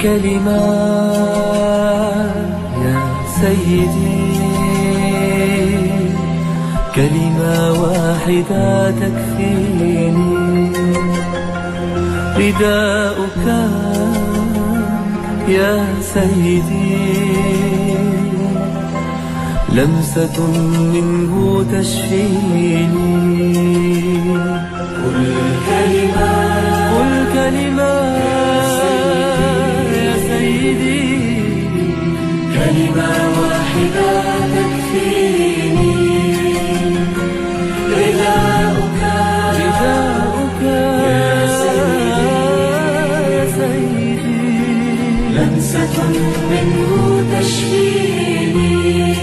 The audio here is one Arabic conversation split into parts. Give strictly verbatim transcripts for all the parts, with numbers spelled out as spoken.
كلمة يا سيدي، كلمة واحدة تكفيني، رداؤك يا سيدي، لمسة منه تشفيني. قل كلمة قل كلمة يا سيدي، كلمة واحدة تكفيني، رداؤك رداؤك يا سيدي، لمسة منه تشفيني.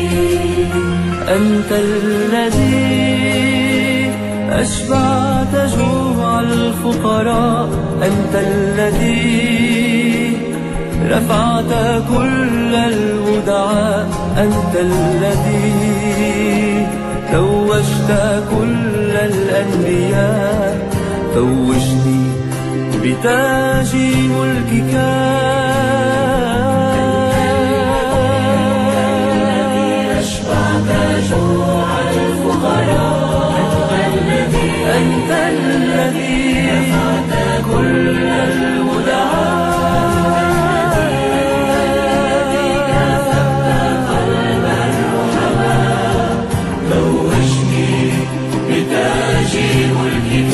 أنت الذي أشبعت جوع الفقراء، أنت الذي رفعت كل الودعاء، أنت الذي توجت كل الأنبياء، توجني بتاج ملكك. أنت الذي رفعت كل الودعاء، كسبت قلب الرحماء، توجني بتاج ملكك.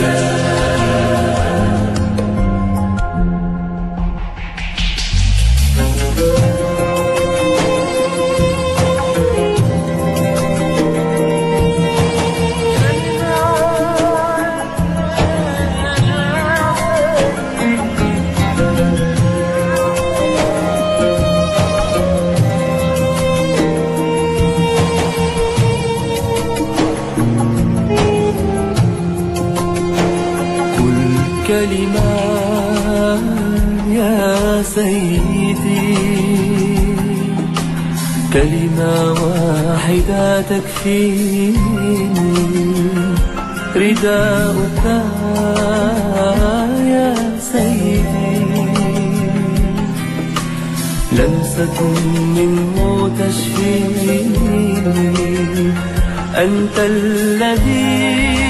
كلمة يا سيدي، كلمة واحدة تكفيني، رداؤك يا سيدي، لمسة منه تشفيني. أنت الذي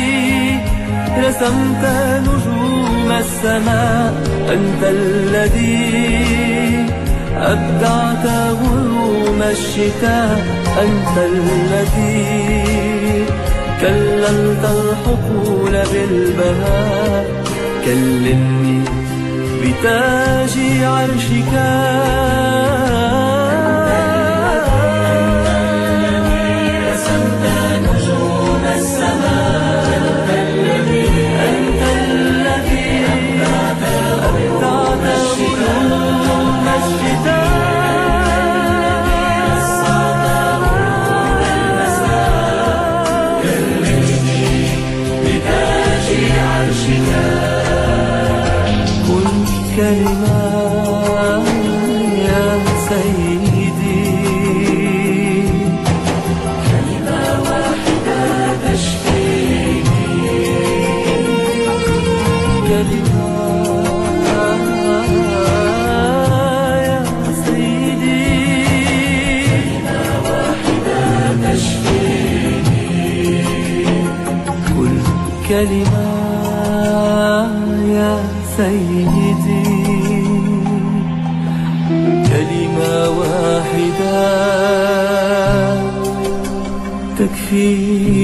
رسمت نجوم السماء، أنت الذي أبدعت غيوم الشتاء، أنت الذي كللت الحقول بالبهاء، كللني بتاج عرشك. قل كلمة يا سيدي، كلمة واحدة تشفيني، كلمة يا سيدي، كلمة واحدة تشفيني. قل كلمة يا سيدي، كلمة واحدة تكفي.